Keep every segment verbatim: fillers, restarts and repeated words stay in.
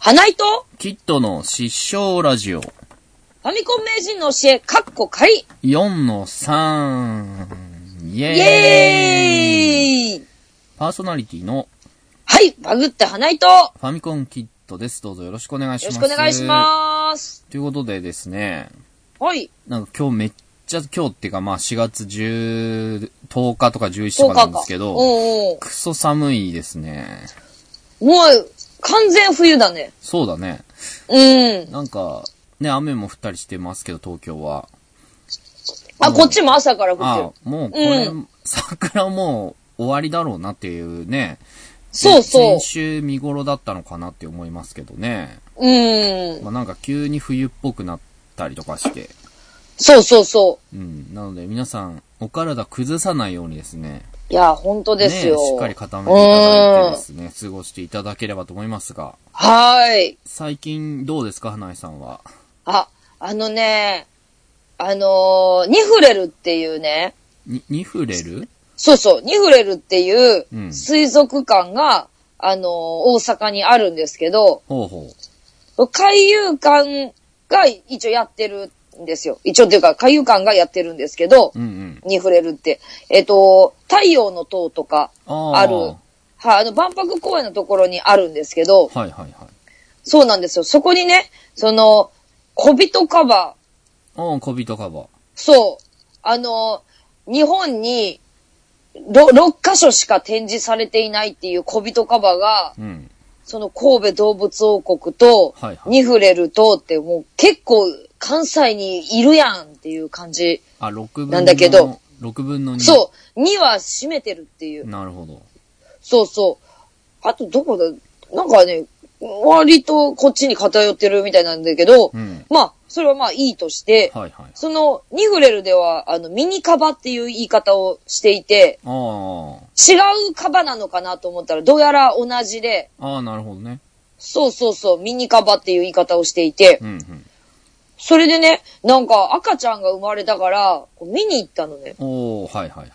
花井とキッドの失笑ラジオ。ファミコン名人の教え、カッコ仮よんのさん。イェーイイエーイパーソナリティのはい、バグって花井とファミコンキッドです。どうぞよろしくお願いします。 よろしくお願いします。 ということでですね。 はい。 なんか今日めっちゃ、今日っていうかまあしがつじゅう、とおかとかじゅういちとかなんですけど、 おうおうクソ寒いですね。 もう、完全冬だね。 そうだね。 うん。 なんか、ね、雨も降ったりしてますけど、東京は。 あ、こっちも朝から降ってる。 あ、もうこれ、 うん、 桜もう終わりだろうなっていうね。 そうそう。 先週見頃だったのかなって思いますけどね。 うん。 まあなんか急に冬っぽくなったりとかして。 そうそうそう。うん。なので皆さん、お体崩さないようにですね。 う。いや、本当ですよ。 ね、しっかり固めていただいてですね、過ごしていただければと思いますが。 はい。 最近どうですか、花井さんは。 あ、あのね、あのー、ニフレルっていうね。 に、ニフレル？ そうそう、ニフレルっていううん水族館が、あのー、大阪にあるんですけど、 ほうほう。 海遊館が一応やってるんですよ。一応っていうか、海遊館がやってるんですけど、 うんうん。 ニフレルって。えっと、太陽の塔とかあある、はい、あの、万博公園のところにあるんですけど、 はいはいはい。 そうなんですよ。そこにね、その、小人カバああ、小人カバー。 そう。あの、日本にろろっかしょしか展示されていないっていう小人カバが、 うん。 その神戸動物王国と、 はいはいニフレルとってもう結構関西にいるやんっていう感じ。 あ、ろくぶんのなんだけど、 ろくぶんのに。 そう。には占めてるっていう。 なるほど。 そうそう。あとどこだなんかね、割とこっちに偏ってるみたいなんだけど、 うん。 まあ、それはまあいいとして、 はいはい。 そのニフレルでは、あの、ミニカバっていう言い方をしていて、 ああ。 違うカバなのかなと思ったら、どうやら同じで、 ああ、なるほどね。 そうそうそう、ミニカバっていう言い方をしていて、 うんうん。 それでね、なんか赤ちゃんが生まれたから、見に行ったのね。 おー、はいはいはい。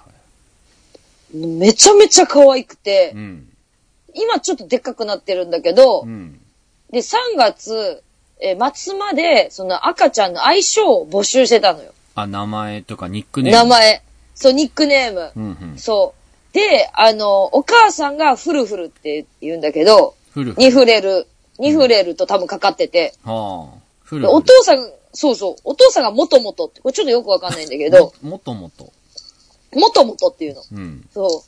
めちゃめちゃ可愛くて、 うん。 今ちょっとでっかくなってるんだけど、 うん。 で、さんがつ、えー、末まで、その赤ちゃんの愛称を募集してたのよ。 あ、名前とかニックネーム。 名前。そう、ニックネーム。 うんうん。 そう。で、あの、お母さんがフルフルって言うんだけど、 フルフル。 ニフレル、ニフレルと多分かかってて。 はあ。フルフル。 でお父さん、そうそう、お父さんがもともとって、これちょっとよくわかんないんだけど、 も、もともと。 もともとっていうの。 うん。 そう。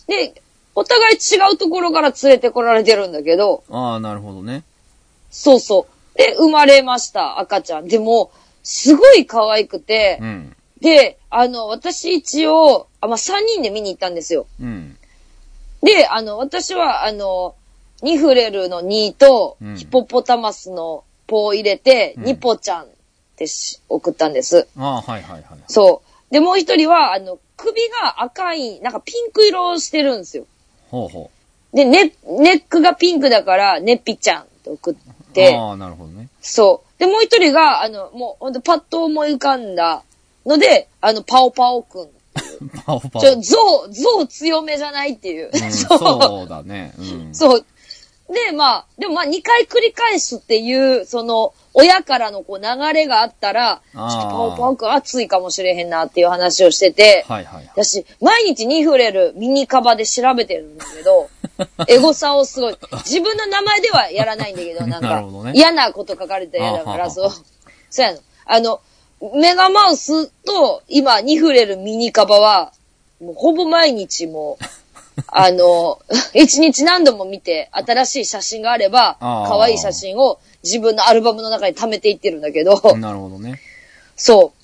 で、お互い違うところから連れてこられてるんだけど、 ああ、なるほどね。 そうそう。で、生まれました、赤ちゃん。でも、すごい可愛くて、 うん。 で、あの、私一応、あ、まあ、さんにんで見に行ったんですよ。 うん。 で、あの、私は、あの、ニフレルのにと、 うんヒポポタマスのポを入れて、 うん、 ニポちゃんってし送ったんです。 ああ、はいはいはい。 そう。で、もう一人は、あの、首が赤い、なんかピンク色をしてるんですよ。 ほうほで、ネ、ネックがピンクだから、ネッピちゃんって送っう。 て。 ああ、なるほどね。 そう。で、もう一人が、あの、もう、ほんとパッと思い浮かんだので、あの、パオパオくん。 パオパオ。 ちょ、ゾウ、ゾウ強めじゃないっていう。 うん、そうだね。うん。 そう。で、まあ、でもまあ、にかい繰り返すっていう、その、親からのこう流れがあったら、ちょっとパオパオくん熱いかもしれへんなっていう話をしてて、 はいはいはい。 私、毎日ニフレルミニカバで調べてるんだけど、エゴサをすごい、自分の名前ではやらないんだけど、なんか、 ね、 嫌なこと書かれたら嫌だから、そう、そうやの。あの、メガマウスと、今、ニフレルミニカバは、もうほぼ毎日もう、あの、一日何度も見て、新しい写真があれば、可愛い写真を自分のアルバムの中に貯めていってるんだけど。 なるほどね。 そう。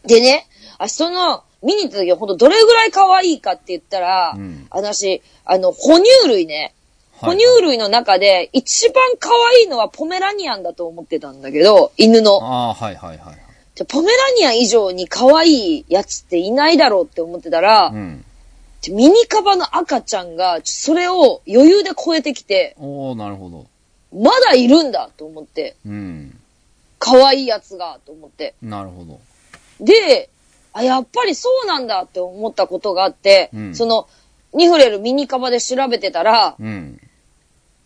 でね、あ、その、見に行った時はほんとどれぐらい可愛いかって言ったら、うん、私、あの、哺乳類ね、はい、哺乳類の中で一番可愛いのはポメラニアンだと思ってたんだけど、犬の。 ああ、はいはいはい。 じゃポメラニアン以上に可愛いやつっていないだろうって思ってたら、うん、ミニカバの赤ちゃんが、それを余裕で超えてきて。 おー、なるほど。 まだいるんだと思って。うん。可愛いやつが、と思って。 なるほど。 で、あ、やっぱりそうなんだって思ったことがあって、うん、その、ニフレルミニカバで調べてたら、うん、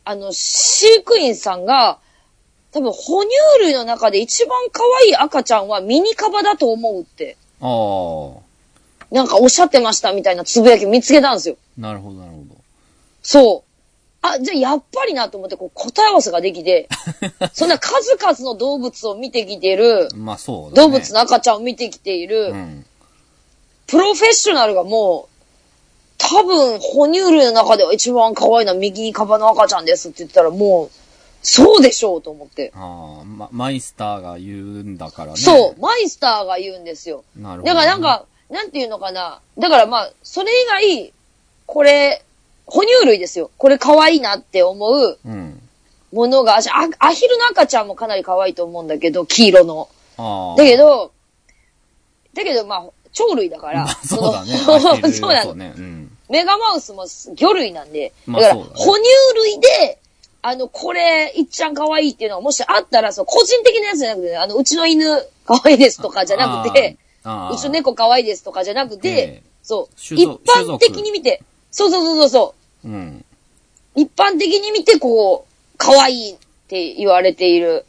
あの、飼育員さんが、多分、哺乳類の中で一番可愛い赤ちゃんはミニカバだと思うって。 ああ。 なんかおっしゃってましたみたいなつぶやき見つけたんですよ。 なるほど、なるほど。 そう。あ、じゃあやっぱりなと思ってこう答え合わせができて、そんな数々の動物を見てきてる、 まあそうだね。 動物の赤ちゃんを見てきている、 うん、 プロフェッショナルがもう、多分哺乳類の中では一番可愛いのはミニカバの赤ちゃんですって言ったらもう、そうでしょうと思って。 ああ、ま、マイスターが言うんだからね。 そう、マイスターが言うんですよ。 なるほど、ね。 だからなんか、なんていうのかな。だからまあ、それ以外、これ、哺乳類ですよ。これ可愛いなって思うものが、うん、あ、アヒルの赤ちゃんもかなり可愛いと思うんだけど、黄色の。 あだけど、だけどまあ、鳥類だから。 そうだね。 そうなの、ねうん。メガマウスも魚類なんで。だから、まあね、哺乳類で、あの、これ、いっちゃん可愛いっていうのがもしあったら、そう、個人的なやつじゃなくて、あの、うちの犬可愛いですとかじゃなくて、うちの猫可愛いですとかじゃなくて、そう、一般的に見て、そうそうそうそう、うん、一般的に見て、こう、可愛いって言われている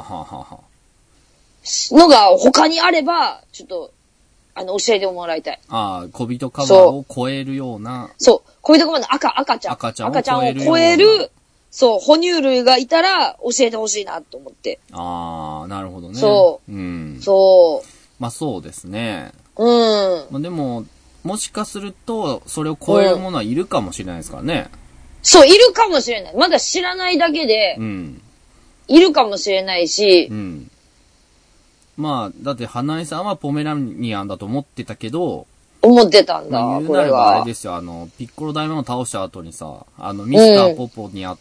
のが他にあれば、ちょっと、あの、教えてもらいたい。 ああ、小人カバーを超えるような。 そう、小人カバーの赤、赤ちゃん。 赤ちゃんを赤ちゃんを超える、そう、哺乳類がいたら教えてほしいなと思って。 ああ、なるほどね。 そう。うん。そう。 まあそうですね。 うん。 まあでも、もしかすると、それを超えるものはいるかもしれないですからね。うん、 そう、いるかもしれない。まだ知らないだけで、うん。いるかもしれないし、うん。 まあ、だって花江さんはポメラニアンだと思ってたけど、 思ってたんだ、 まあ、言うなればあれですよ、あの、ピッコロ大魔を倒した後にさ、あの、ミスターポポに会って、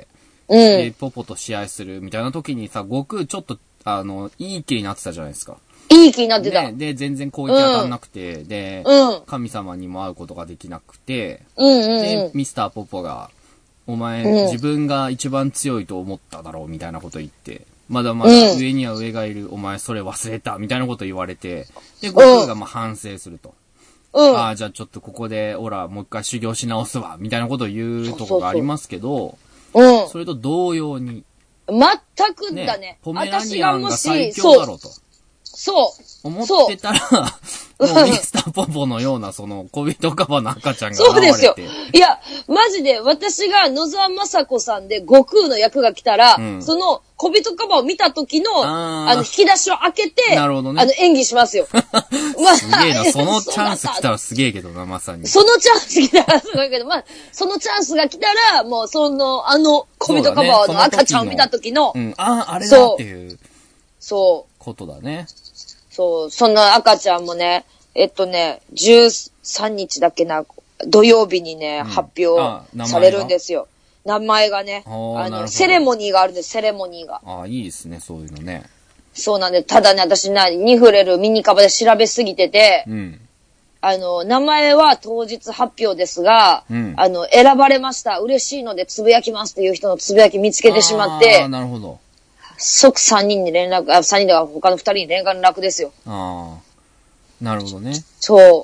うん、で、ポポと試合するみたいな時にさ、悟空ちょっと、あの、いい気になってたじゃないですか。 いい気になってた。 で、で全然攻撃当たんなくて、うん、で、うん、神様にも会うことができなくて、うんうんうん、で、ミスターポポが、お前、うん、自分が一番強いと思っただろうみたいなこと言って、まだまだ上には上がいる、うん、お前それ忘れたみたいなこと言われて、で、悟空がまあ反省すると。うん、ああ、じゃあちょっとここで、ほら、もう一回修行し直すわ、みたいなことを言うとこがありますけど、そうそうそう、うん、それと同様に。 全くだね。 ね、ポメラニアンが最強だろうと。 そう。 思ってたら、もうミスターポポのような、その、小人カバの赤ちゃんが現れて。そうですよ。 いや、マジで、私が野沢雅子さんで悟空の役が来たら、うん、その、小人カバを見た時の、あ, あの、引き出しを開けて、なるほどね。あの、演技しますよ。まあ、すげえな、そのチャンス来たらすげえけどな、まさに。 そのチャンス来たらすごいけど、まあ、そのチャンスが来たら、もう、その、あの、小人カバの赤ちゃんを見た時の、 うん、ああ、あれだっていう。 そう。 ことだね。 そう、そんな赤ちゃんもね、えっとね、じゅうさんにちだっけな、土曜日にね、うん、発表されるんですよ。名前がね、あの、セレモニーがあるんです、セレモニーが。 ああ、いいですね、そういうのね。 そうなんで、ただね、私な、ニフレルミニカバで調べすぎてて、うん、あの、名前は当日発表ですが、うん、あの、選ばれました、嬉しいのでつぶやきますっていう人のつぶやき見つけてしまって、 ああ、なるほど。 即さんにんに連絡、あ、さんにんでは他のふたりに連絡ですよ。 ああ。なるほどね。 そう。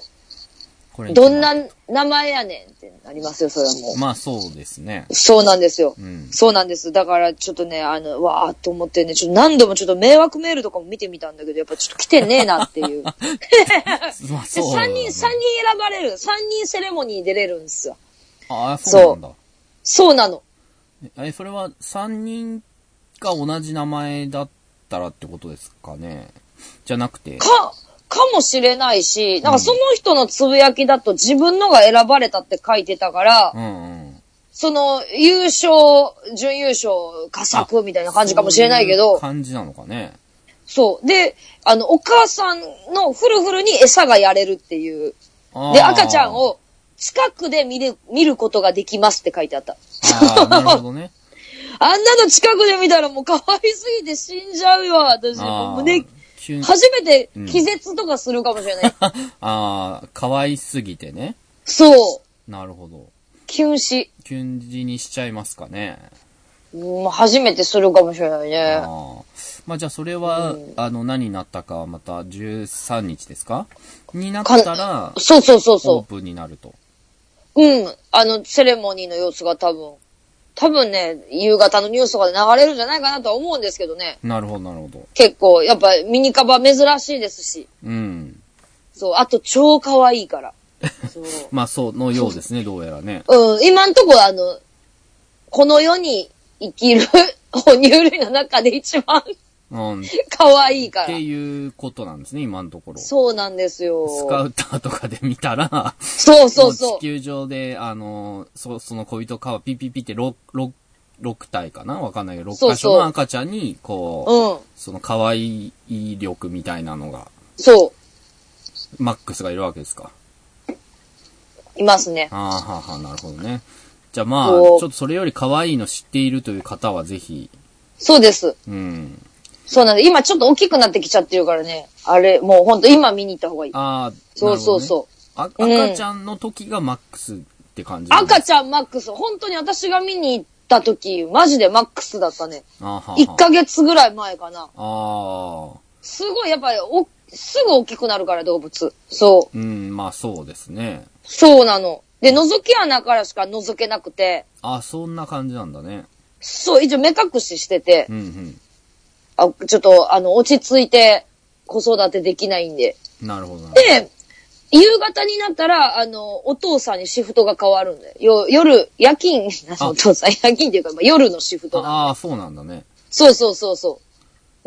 これどんな名前やねんってなりますよ、それはもう。 まあそうですね。 そうなんですよ。うん、そうなんです。だからちょっとね、あの、わーっと思ってね、ちょっと何度もちょっと迷惑メールとかも見てみたんだけど、やっぱちょっと来てねえなっていう。まあそうだね、さんにん、さんにん選ばれる。さんにんセレモニー出れるんですよ。 ああ、そうなんだ。 そうなの。 え、それはさんにんが同じ名前だったらってことですかね。じゃなくて。 か、かもしれないし、なんかその人のつぶやきだと自分のが選ばれたって書いてたから、うんうん、その優勝、準優勝、佳作みたいな感じかもしれないけど。そういう感じなのかね。 そう。で、あの、お母さんのフルフルに餌がやれるっていう。で、赤ちゃんを近くで見る、見ることができますって書いてあった。 ああ、なるほどね。 あんなの近くで見たらもう可愛すぎて死んじゃうよ、私。もうね、初めて気絶とかするかもしれない。うん、 ああ、可愛すぎてね。 そう。 なるほど。 キュン死。 キュン死にしちゃいますかね。 もう初めてするかもしれないね。 あまあじゃあそれは、うん、あの、何になったかはまたじゅうさんにちですかになったら、 そうそうそうそう。 オープンになると。 うん。あの、セレモニーの様子が多分、 多分ね、夕方のニュースとかで流れるんじゃないかなとは思うんですけどね。 なるほど、なるほど。 結構、やっぱミニカバ珍しいですし。 うん。 そう、あと超可愛いから。 そうまあ、そうのようですね、どうやらね。 うん、今んとこあの、この世に生きる哺乳類の中で一番うん、可愛いから。 っていうことなんですね、今のところ。 そうなんですよ。 スカウターとかで見たら、 そうそうそう。 地球上で、あの、そその小人カバピピピってろく、ろく、ろく体かなわかんないけど、ろっ箇所の赤ちゃんに、こう、そうそう、その可愛い力みたいなのが、 そう。 マックスがいるわけですか。 いますね。 ああ、はあ、はあ、なるほどね。じゃあまあ、ちょっとそれより可愛いの知っているという方はぜひ。 そうです。 うん。 そうなんで、今ちょっと大きくなってきちゃってるからね。あれ、もうほんと今見に行った方がいい。 ああ、 そうそうそう。 あ、赤ちゃんの時がマックスって感じ、 うん、赤ちゃんマックス。本当に私が見に行った時、マジでマックスだったね。あははいっかげつぐらい前かな。ああ。すごい、やっぱりお、すぐ大きくなるから、動物。そう。 うん、まあそうですね。 そうなの。で、覗き穴からしか覗けなくて。 あ、そんな感じなんだね。 そう、一応目隠ししてて。 うんうん。 あ、ちょっと、あの、落ち着いて子育てできないんで。 なるほど。 で、夕方になったら、あの、お父さんにシフトが変わるんで。よ、夜、夜勤、お父さん、夜勤っていうか、まあ、夜のシフトなんで。 ああ、そうなんだね。 そうそうそうそう。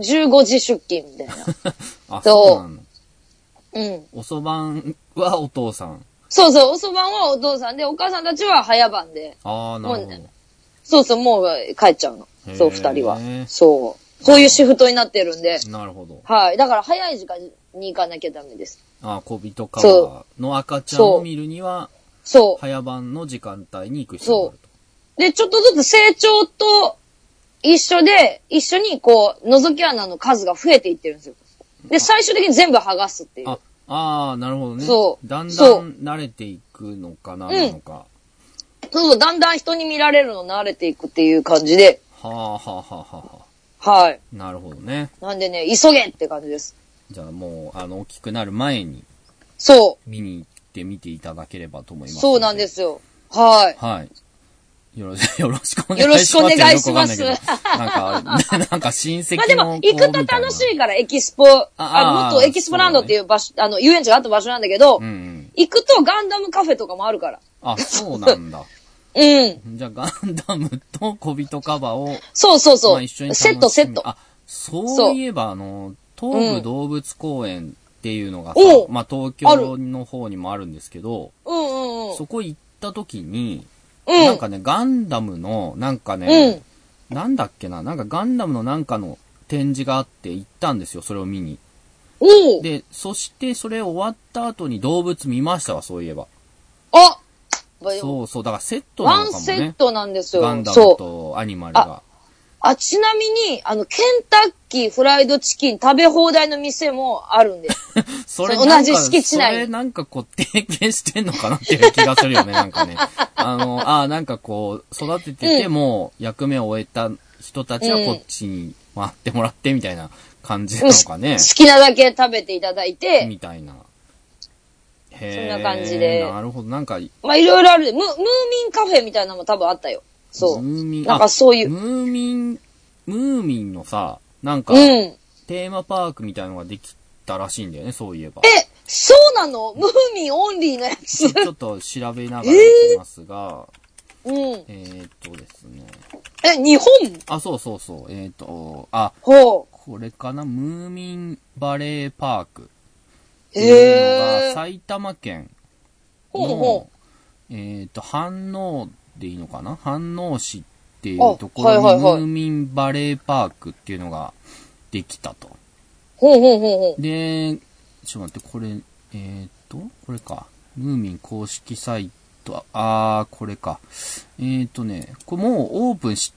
じゅうごじ出勤みたいな。 あ、そうなの。 うん。 おそばんはお父さん。 そうそう、おそばんはお父さんで、お母さんたちは早番で。 ああ、なるほど、ね。 そうそう、もう帰っちゃうの。そう、二人は。そう。そういうシフトになってるんで。 なるほど。 はい。だから早い時間に行かなきゃダメです。 ああ、小人カバーの赤ちゃんを見るには、そう。早番の時間帯に行く必要があると。 そう。で、ちょっとずつ成長と一緒で、一緒にこう、覗き穴の数が増えていってるんですよ。で、最終的に全部剥がすっていう。 あ、ああ、なるほどね。 そう。 だんだん慣れていくのかな、なのか。 そうそう、だんだん人に見られるの慣れていくっていう感じで。 はあ、はあ、はあ、はあ。はい。 なるほどね。 なんでね、急げって感じです。 じゃあもう、あの、大きくなる前に。 そう。 見に行って見ていただければと思います。 そうなんですよ。はい。 はい。よろし、よろしくお願いします。よろしくお願いします。なんか、なんか親戚の。まあでも、行くと楽しいから、エキスポ、あ、あ元エキスポランドっていう場所、ね、あの、遊園地があった場所なんだけど、うんうん、行くとガンダムカフェとかもあるから。 あ、そうなんだ。 うん。 じゃあ、ガンダムと小人カバを。 そうそうそう。まあ、 一緒にセットセット。 あ、そういえば、あの、東武動物公園っていうのがさ、うん、まあ、東京の方にもあるんですけど、 うんうんうん、 そこ行った時に、うん、なんかね、ガンダムの、なんかね、うん、なんだっけな、なんかガンダムのなんかの展示があって行ったんですよ、それを見に。 うん、 で、そしてそれ終わった後に動物見ましたわ、そういえば。 あそうそう、だからセットなのかもね。 ワンセットなんですよ。 ガンダムとアニマルが。 あ、ちなみに、あの、ケンタッキーフライドチキン食べ放題の店もあるんで。 それ同じ敷地内に。 それなんかこう、提携してんのかなっていう気がするよね、なんかね。あの、あなんかこう、育ててて、うん、もう役目を終えた人たちはこっちに回ってもらってみたいな感じなのかね。 好きなだけ食べていただいて。 みたいな。 へそんな感じで。 なるほど、なんか。 まあ、いろいろある。ム、ムーミンカフェみたいなのも多分あったよ。そう。 ムーミン、 なんかそういう。 ムーミン、ムーミンのさ、なんか、うん、テーマパークみたいなのができたらしいんだよね、そういえば。 え、そうなの？ムーミンオンリーのやつ。 ちょっと調べながらいきますが、 えー、うん。 えー、っとですね。 え、日本？ あ、そうそうそう。えー、っと、あ、 ほう。 これかな、ムーミンバレーパーク。っていうのが、埼玉県の、ほうほう、えっと、飯能でいいのかな？飯能市っていうところに、はいはいはい、ムーミンバレーパークっていうのができたと。 ほうほうほうほう。 で、ちょっと待って、これ、えっと、これか。ムーミン公式サイト、あー、これか。えっとね、これもうオープンして、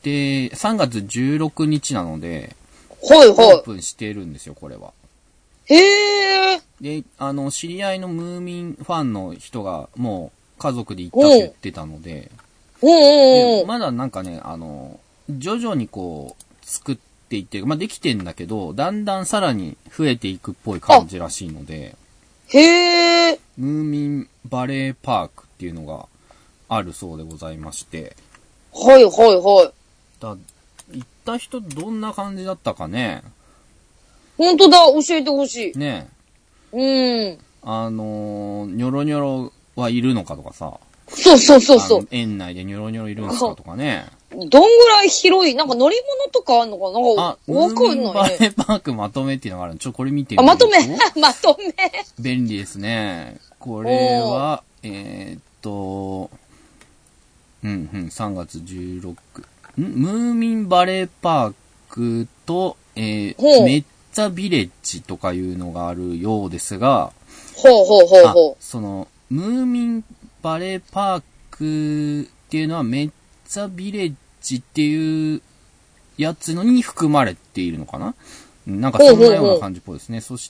さんがつじゅうろくにちなので、 はいはい。オープンしてるんですよ、これは。 へー。 で、あの、知り合いのムーミンファンの人が、もう、家族で行ったって言ってたので、 うんうんうん、 まだなんかね、あの、徐々にこう、作っていって、まあ、できてんだけど、だんだんさらに増えていくっぽい感じらしいので、 へー。 ムーミンバレーパークっていうのがあるそうでございまして、 はいはいはい。 だ、行った人どんな感じだったかね。 ほんとだ、教えてほしい。 ねえ。うん。 あのー、ニョロニョロはいるのかとかさ。 そうそうそうそう。 園内でニョロニョロいるんですかとかね。 どんぐらい広いなんか乗り物とかあんのかななんか、 あ、わかんないね。バレーパークまとめっていうのがあるの。ちょ、これ見てみる。あ、まとめまとめ便利ですね。これは、えー、っと、うんうん、さんがつじゅうろく。んムーミンバレーパークと、えー、メッツァビレッジとかいうのがあるようですが、 ほうほうほうほう。 その、ムーミンバレーパークっていうのはメッツァビレッジっていうやつのに含まれているのかな？なんかそんなような感じっぽいですね。そして、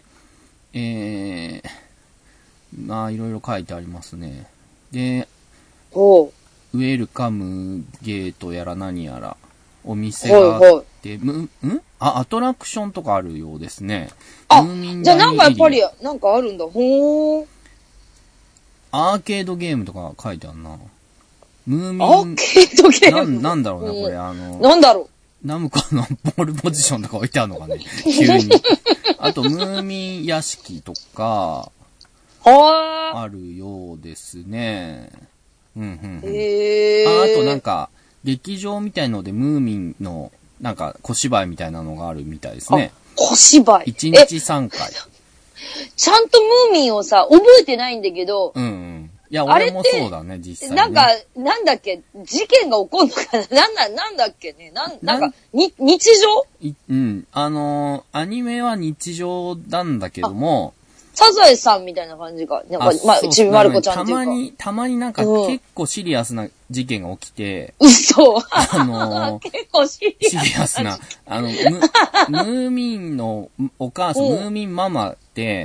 えー、まあいろいろ書いてありますね。で、ウェルカムゲートやら何やらお店があって、む、んあ、アトラクションとかあるようですね。 あ、じゃあなんかやっぱり、なんかあるんだ。ほー。 アーケードゲームとか書いてあるな。ムーミン。 アーケードゲームな、なんだろうな、これ。あの、 なんだろう。 ナムコのボールポジションとか置いてあるのかね。急に。あと、ムーミン屋敷とか、あるようですね。うん、うん、うん。 へー。 あ、あとなんか、劇場みたいので、ムーミンの、なんか、小芝居みたいなのがあるみたいですね。 小芝居いちにちさんかい。 ちゃんとムーミンをさ、覚えてないんだけど。 うんうん。いや、俺もそうだね、実際、ね。 なんか、なんだっけ、事件が起こるのかななんだ、なんだっけねなん、なんか、に、日常いうん。あのー、アニメは日常なんだけども、 サザエさんみたいな感じか。なんか、まあ、ちびまる子ちゃんっていうか。 たまに、たまになんか結構シリアスな事件が起きて。 嘘、うん、 あのー、 結構シリアスな。 シリアスな。あの、ム、ムーミンのお母さん、うん、ムーミンママって、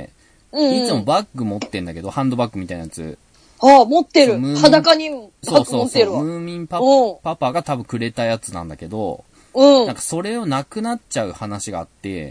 うん、いつもバッグ持ってんだけど、ハンドバッグみたいなやつ。 ああ、持ってる。裸にバッグ持ってるわ。そうそうそう。 ムーミンパ、パパが多分くれたやつなんだけど、 うん。 なんかそれをなくなっちゃう話があって、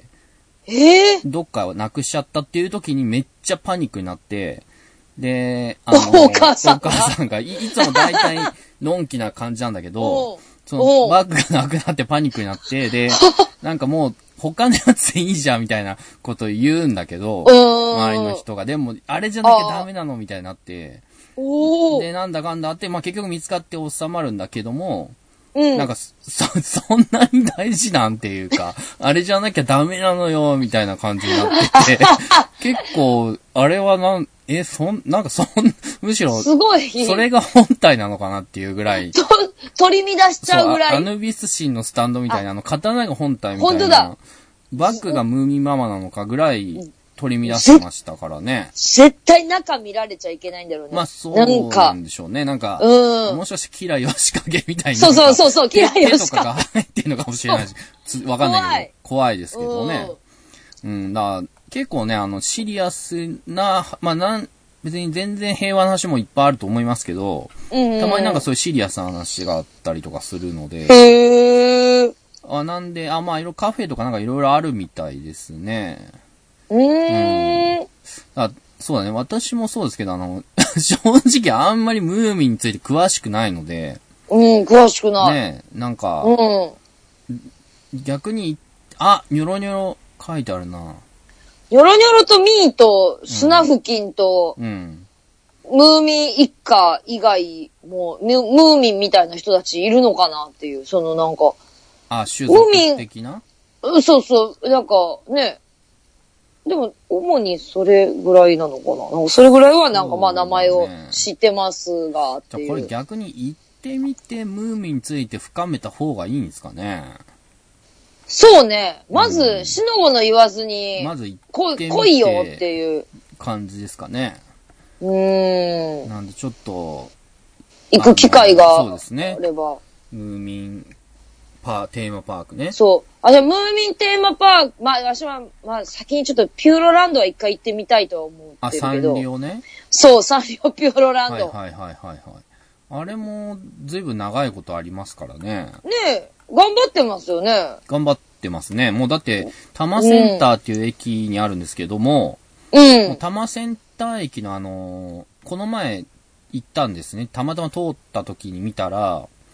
えー、 どっかをなくしちゃったっていう時にめっちゃパニックになって、で、あの、 お母さんが、お母さんがい、いつも大体、のんきな感じなんだけど、その、バッグがなくなってパニックになって、で、なんかもう、他のやつでいいじゃんみたいなことを言うんだけど、周りの人が、でも、あれじゃなきゃダメなのみたいになって、で、なんだかんだあって、まあ、結局見つかって収まるんだけども、うん、なんか、そ、そんなに大事なんていうか、あれじゃなきゃダメなのよ、みたいな感じになってて、結構、あれはなん、え、そん、なんかそん、むしろ、 すごい。 それが本体なのかなっていうぐらい。 と、取り乱しちゃうぐらい。 アヌビス神のスタンドみたいな、あの、刀が本体みたいな。本当だ。バッグがムーミンママなのかぐらい、取り乱してましたからね。 絶対中見られちゃいけないんだろうね。 まあそうなんでしょうね。なんか、うん、もしかしてキラヨシカゲみたいな。 そうそうそうそう、キラヨシカゲ。 手とかが入ってるのかもしれないし、わかんないけど、怖いですけどね。うん、うん、だから結構ね、あの、シリアスな、まあなん、別に全然平和な話もいっぱいあると思いますけど、うん、たまになんかそういうシリアスな話があったりとかするので、 へー。 あ、なんで、あ、まあいろいろカフェとかなんかいろいろあるみたいですね。 うーん、うん、 あ、そうだね。私もそうですけど、あの、正直あんまりムーミンについて詳しくないので。 うん、詳しくない。 ねえ、なんか、 うん、 逆に、あ、ニョロニョロ書いてあるな。 ニョロニョロとミーとスナフキンと、 うん、 ムーミン一家以外もムーミンみたいな人たちいるのかなっていう、そのなんか。 あ、種族的な？ うん、そうそう、なんかね。でも、主にそれぐらいなのかな。なんかそれぐらいはなんかまあ名前を知ってますが、っていう。 じゃあこれ逆に行ってみてムーミンについて深めた方がいいんですかね。 そうね。まず、しのごの言わずに、 まず行ってみて来いよっていう感じですかね。 うーん。 なんでちょっと、 行く機会があれば。 そうですね。ムーミンパー、テーマパークね。 そう。あ、じゃあ、ムーミンテーマパーク、まあ、私は、まあ、先にちょっとピューロランドは一回行ってみたいとは思ってるけど。あ、 サンリオね。 そう、サンリオピューロランド。 はいはいはいはい、はい。あれも、ずいぶん長いことありますからね。 ねえ、頑張ってますよね。 頑張ってますね。もうだって、多摩センターっていう駅にあるんですけども、 うん。 もう多摩センター駅のあのー、この前行ったんですね。たまたま通った時に見たら、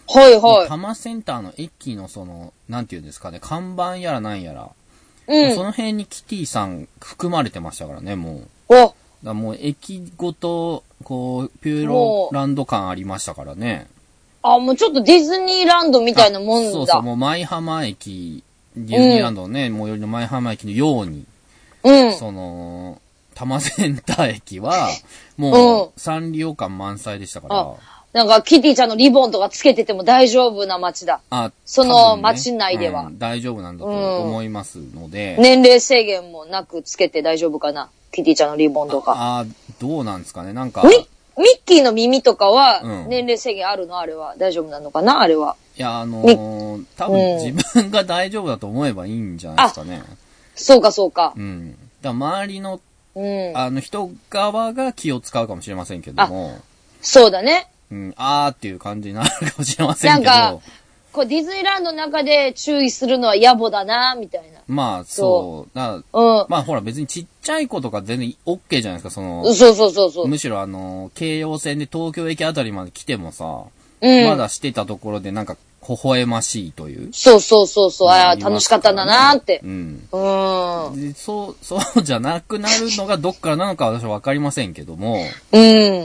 はいはい。 多摩センターの駅のその、なんていうんですかね、看板やらなんやら。 うん。 その辺にキティさん含まれてましたからね、もう。おだもう駅ごと、こう、ピューロランド感ありましたからね。 あ、もうちょっとディズニーランドみたいなもんだ。 そうそう、もう舞浜駅、ディズニーランドのね、うん、最寄りの舞浜駅のように、うん。その、多摩センター駅は、もう、サンリオ感満載でしたから。うん、 なんか、キティちゃんのリボンとかつけてても大丈夫な街だ。あ、その街内では、 ねうん。大丈夫なんだと思いますので、 うん。年齢制限もなくつけて大丈夫かな。キティちゃんのリボンとか。 ああ、どうなんですかね。なんか。 ミ、ミッキーの耳とかは、年齢制限あるの、うん、あれは。大丈夫なのかなあれは。 いや、あのー、多分自分が大丈夫だと思えばいいんじゃないですかね。 そうかそうか。 うん。だ周りの、うん、あの人側が気を使うかもしれませんけども。 そうだね。 うん、あーっていう感じになるかもしれませんけど。 なんか、こうディズニーランドの中で注意するのは野暮だな、みたいな。 まあ、そう。だうん、まあほら別にちっちゃい子とか全然 OK じゃないですか、その。 そうそうそうそう。 むしろあの、京葉線で東京駅あたりまで来てもさ、うん、まだしてたところでなんか、微笑ましいという。 そうそうそうそう、ああ、楽しかったんだなーって。うん。 うん。そう、そうじゃなくなるのがどっからなのか私はわかりませんけども。 うん。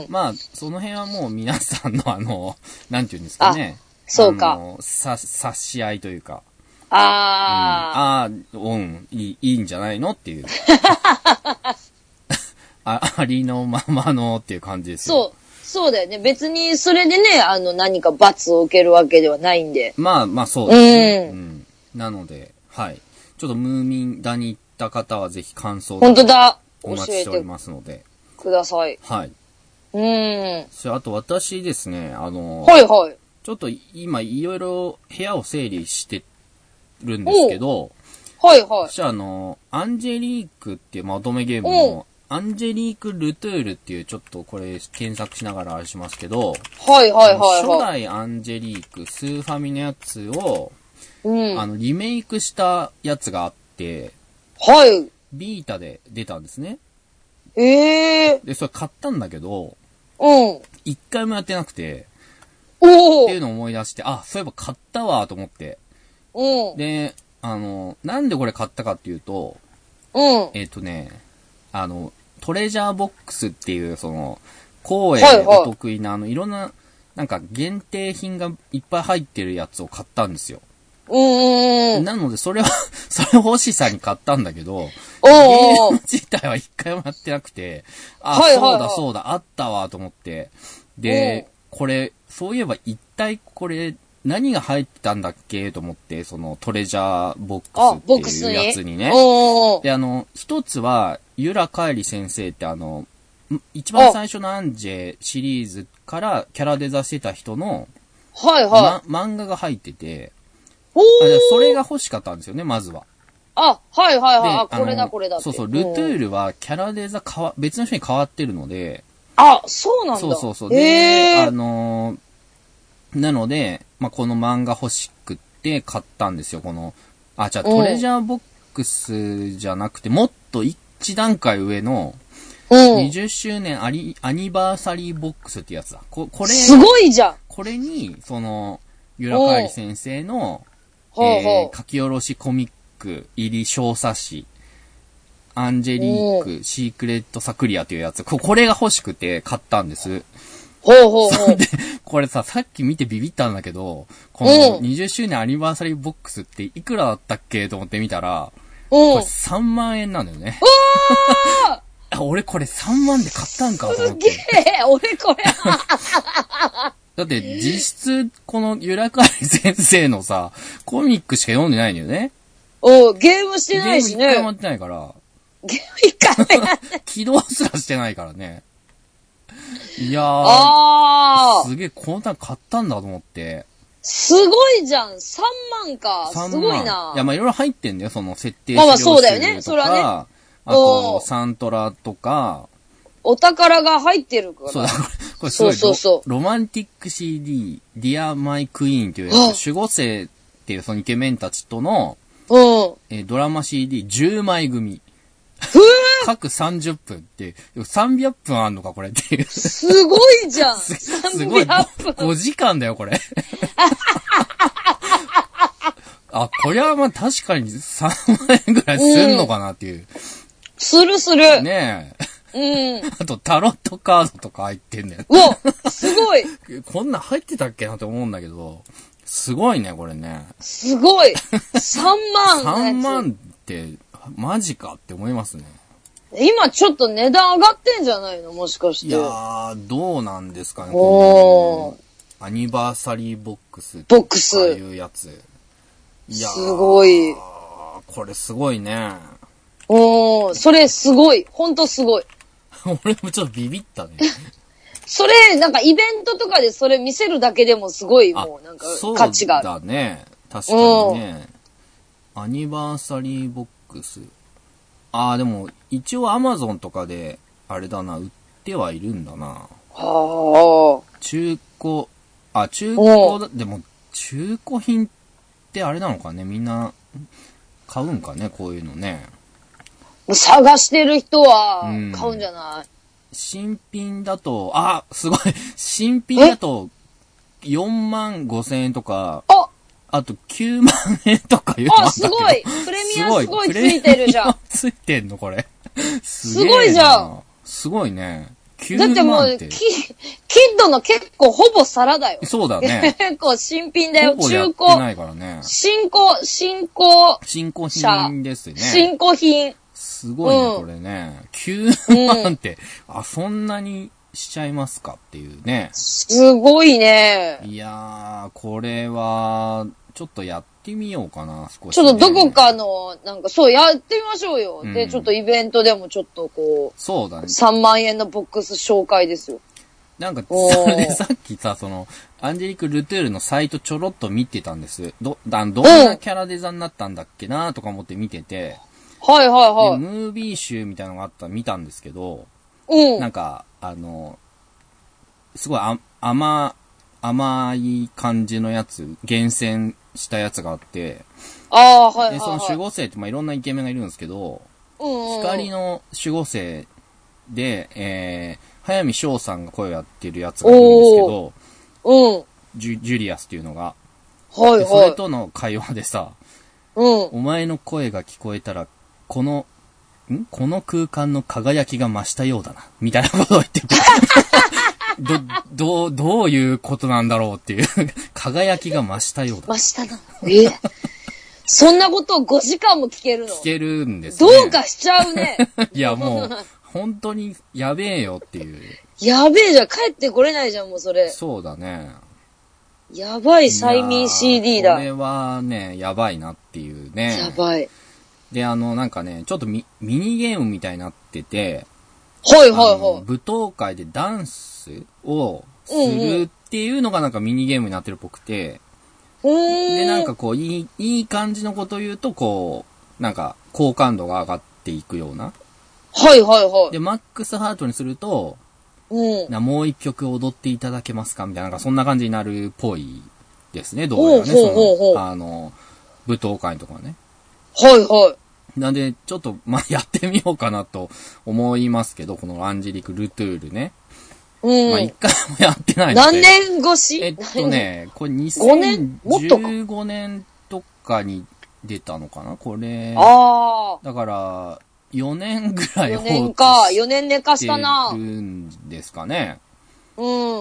まあ、その辺はもう皆さんのあの、なんていうんですかね。 そうか。 あの、さ、察し合いというか。 ああ、 うん。ああ、うん、いい、いいんじゃないのっていう。あ、ありのままのっていう感じですよ。 そう。そうだよね。別にそれでね、あの何か罰を受けるわけではないんで。 まあまあそうですね。うん。うん、なので、はい。ちょっとムーミンダに行った方はぜひ感想を本当だ。 お待ちしておりますので。 ください。 はい。 うん。 それあと私ですね、あの、 はいはい。 ちょっと今いろいろ部屋を整理してるんですけど、 はいはい。 そしたらあの、アンジェリークっていうまとめゲームの、アンジェリーク・ルトゥールっていうちょっとこれ検索しながらあれしますけど、 はいはいはい、はい。 初代アンジェリーク、スーファミのやつを、うん、あの、リメイクしたやつがあって、 はい。 ビータで出たんですね。 ええー。 で、それ買ったんだけど、 うん。 一回もやってなくて、 おっていうのを思い出して、あ、そういえば買ったわと思って。 うん。 で、あの、なんでこれ買ったかっていうと、 うん。 えっとね、あの、トレジャーボックスっていう、その、光栄お得意な、はいはい、あの、いろんな、なんか限定品がいっぱい入ってるやつを買ったんですよ。 うん。 なので、それは、それを欲しさに買ったんだけど、 ゲーム自体は一回もやってなくて、あ、はいはいはい、そうだそうだ、あったわ、と思って。で、これ、そういえば一体これ、何が入ってたんだっけと思って、そのトレジャーボックスっていうやつにね。 にで、あの、一つは、ゆらかえり先生ってあの、一番最初のアンジェシリーズからキャラデザしてた人の、 はいはい。 ま、漫画が入ってて、 おーそれが欲しかったんですよね、まずは。 あ、はいはいはい。あ、これだこれだって。 そうそう、ルトゥールはキャラデザ変わ、別の人に変わってるので、 あ、そうなんだ。 そうそうそう。で、あのー、なので、まあ、この漫画欲しくって買ったんですよ、この、あ、じゃあトレジャーボックスじゃなくて、もっと一段階上の、にじゅっしゅうねんアリ、アニバーサリーボックスってやつだ。こ、これ、 すごいじゃん。 これに、その、ゆらかえり先生の、えー、書き下ろしコミック入り小冊子、アンジェリーク、シークレットサクリアというやつ。これが欲しくて買ったんです。 ほうほうほう。 で、これさ、さっき見てビビったんだけど、このにじゅっしゅうねんアニバーサリーボックスっていくらだったっけと思って見たら、これさんまんえんなんだよね。あ、俺これさんまんで買ったんかと思って。 すげえ俺これだって実質、このゆらかえり先生のさ、コミックしか読んでないんだよね。 おゲームしてないしね。 ゲーム一回もやってないから。 ゲーム一回もやってない。 起動すらしてないからね。いやー、 あーすげえ、こんなん買ったんだと思って。 すごいじゃん !さんまんか。すごいな。 いや、まあ、いろいろ入ってんだよ、その設定資料集とか。まあまあ、そうだよね。それはね。あと、サントラとか。 お宝が入ってるから。 そうだ、これすごい。そうそうそう。ロマンティック シーディー、Dear My Queen っていうやつ、守護生っていうそのイケメンたちとの、 うん。 えー、ドラマ シーディーじゅうまい組。 ふぅ各さんじゅっぷんって、さんびゃっぷんあんのかこれっていう。 すごいじゃん。す, すごい。 ごじかんだよ、これ。あ、これはまあ確かにさんまんえんぐらいすんのかなっていう。うん、 するする。 ねえ。うん。 あと、タロットカードとか入ってんだよ。 うわ、すごい。 こんなん入ってたっけなって思うんだけど、すごいね、これね。 すごい。さんまん。 さんまんって、マジかって思いますね。 今ちょっと値段上がってんじゃないのもしかして。 いやー、どうなんですかね。おー。アニバーサリーボックス。 ボックス。 ああいうやつ。 いやー。すごい。 これすごいね。 おー、それすごい。ほんとすごい。 俺もちょっとビビったね。 それ、なんかイベントとかでそれ見せるだけでもすごい、もうなんか価値がある。 そうだね。確かにね。アニバーサリーボックス。ああ、でも、一応アマゾンとかで、あれだな、売ってはいるんだな。 はあ。 中古、あ、中古だ、でも、中古品ってあれなのかね、みんな、買うんかね、こういうのね。 探してる人は、買うんじゃない、うん、 新品だと、あ、すごい、新品だと、よんまんごせんえんとか、 ああときゅうまんえんとかいうのあったけど。 あ、すごいプレミアすごいついてるじゃん。 ついてんのこれ。す, すごいじゃん。 すごいね。きゅうまんって。 だってもう、キ, キッドの結構ほぼ皿だよ。 そうだね。 結構新品だよ。 ほぼやってないからね。 新古、新古。 新古品ですね。 新古品。 すごいね、うん、これね。きゅうまんって、うん、あ、そんなにしちゃいますかっていうね。 すごいね。 いやー、これは、ちょっとやってみようかな、少し、ね。 ちょっとどこかの、なんかそう、やってみましょうよ。うん、で、ちょっとイベントでもちょっとこう。 そうだね。 さんまんえんのボックス紹介ですよ。 なんか、それでさっきさ、その、アンジェリック・ルトゥールのサイトちょろっと見てたんです。ど、だどんなキャラデザになったんだっけなとか思って見てて。 はいはいはい。 ムービー集みたいなのがあったら見たんですけど、 うん。 なんか、あの、すごいあ甘、甘い感じのやつ、厳選したやつがあって、 ああ、はいはい、はい。 で、その守護生って、まあ、いろんなイケメンがいるんですけど、 うんうん、 光の守護生で、えー、早見翔さんが声をやってるやつがいるんですけど、 うん。 ジュ、ジュリアスっていうのが。 はいはい。 それとの会話でさ、 うん。 お前の声が聞こえたら、この、んこの空間の輝きが増したようだな。みたいなことを言ってて。ど、どう、どういうことなんだろうっていう。輝きが増したようだ。 増したな。えそんなことをごじかんも聞けるの？ 聞けるんですね。 どうかしちゃうね。 いやもう、本当にやべえよっていう。 やべえじゃん。帰ってこれないじゃん、もうそれ。 そうだね。 やばい催眠 シーディー だ。 これはね、やばいなっていうね。 やばい。 で、あの、なんかね、ちょっとミ、ミニゲームみたいになってて、 はいはいはい。 舞踏会でダンスをするっていうのがなんかミニゲームになってるっぽくて、 うんうん、 で、なんかこう、いい、いい感じのことを言うと、こう、なんか、好感度が上がっていくような。 はいはいはい。 で、マックスハートにすると、 うん、 なもう一曲踊っていただけますかみたいな、なんかそんな感じになるっぽいですね、どうやらね。 ほうほうほうほう、 その、あの、舞踏会とかね。 はいはい。 なんで、ちょっと、まあ、やってみようかなと思いますけど、このアンジェリック・ルトゥールね。 うん。 まあ、一回もやってないので。何年越し？ えっとね、これにせんじゅうごねんとかに出たのかなこれ。 ああ。 だから、よねんぐらい放置してるんよねんか。よねん寝かしたな。 んですかね。 うん。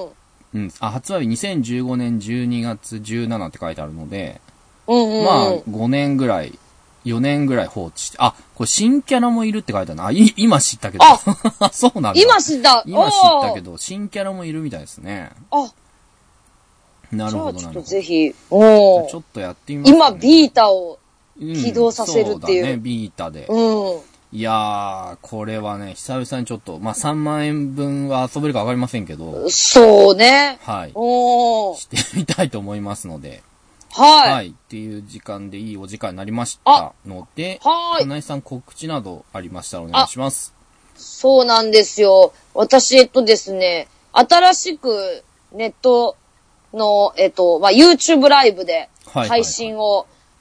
うん。あ、発売日にせんじゅうごねんじゅうにがつじゅうしちって書いてあるので、 うんうんうん、 まあ、ごねんぐらい、よねんぐらい放置して、あ、これ新キャラもいるって書いてあるな。あ、い、今知ったけど。あそうなんだ。 今知った。 今知ったけど、新キャラもいるみたいですね。 あ、 なるほどなるほど。 ちょっとぜひ、おちょっとやってみますね。 今、ビータを起動させるっていう。うん、そうだね、ビータで。 うん。 いやー、これはね、久々にちょっと、まあ、さんまんえんぶんは遊べるかわかりませんけど。 そうね。 はい。 おー。 してみたいと思いますので。 はい。 はい。っていう時間でいいお時間になりましたので、 はい。 花井さん告知などありましたらお願いします。 そうなんですよ。私、えっとですね、新しくネットの、えっと、まあ、YouTube ライブで配信を、はいはいはい、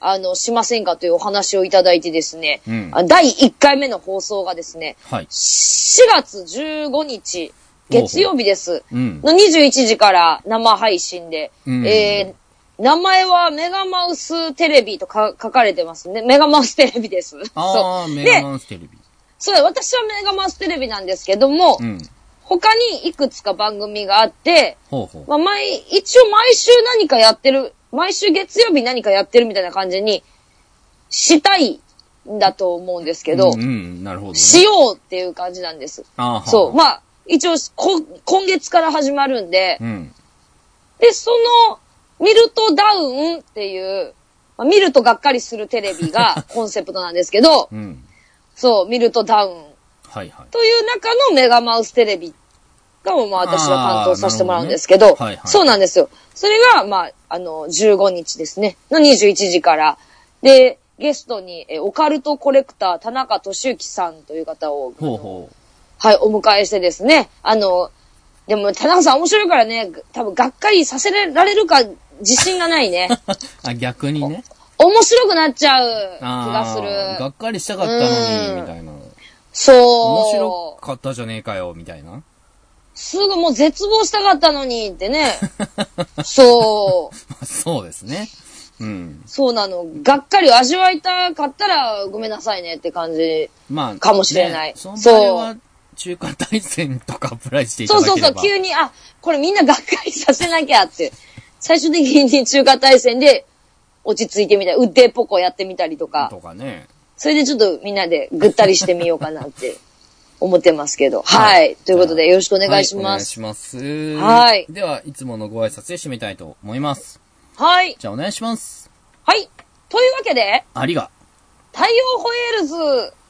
あの、しませんかというお話をいただいてですね、 うん、 だいいっかいめの放送がですね、 はい、 しがつじゅうごにち、月曜日です。 うん、 のにじゅういちじから生配信で、 うん、 えー、名前はメガマウステレビとか書かれてますね。メガマウステレビです。 ああ、メガマウステレビ。 そう、私はメガマウステレビなんですけども、 うん、 他にいくつか番組があって、 ほうほう、 まあ、毎、一応毎週何かやってる、毎週月曜日何かやってるみたいな感じにしたいんだと思うんですけど、 うんうん、なるほどね、 しようっていう感じなんです。 あーそう。まあ、一応こ、今月から始まるんで、 うん、 で、その、見るとダウンっていう、まあ、見るとがっかりするテレビがコンセプトなんですけど、 うん、 そう、見るとダウン。 はいはい。 という中のメガマウステレビが、まあ私は担当させてもらうんですけど、 ね、はいはい、 そうなんですよ。それが、まあ、あの、じゅうごにちですね、のにじゅういちじから、で、ゲストに、え、オカルトコレクター、田中俊之さんという方を、 ほうほう、 はい、お迎えしてですね、あの、でも、田中さん面白いからね、多分、がっかりさせられるか、自信がないね。 あ、逆にね。 面白くなっちゃう気がする。 がっかりしたかったのに、みたいな。 そう。 面白かったじゃねえかよ、みたいな。 すぐもう絶望したかったのにってね。そう。 そうですね。うん。 そうなの。がっかりを味わいたかったらごめんなさいねって感じかもしれない。 まあ、ね、その場合は中華大戦とかアプライしていただければ。 そうそうそう、急に、あ、これみんながっかりさせなきゃって。最終的に中華大戦で落ち着いてみたり、うってぽこやってみたりとか。 とかね。 それでちょっとみんなでぐったりしてみようかなって思ってますけど。はい。ということでよろしくお願いします。はい、お願いします。 はい。 では、いつものご挨拶で締めたいと思います。 はい。 じゃあお願いします。 はい。というわけで、 ありが。 太陽ホエールズ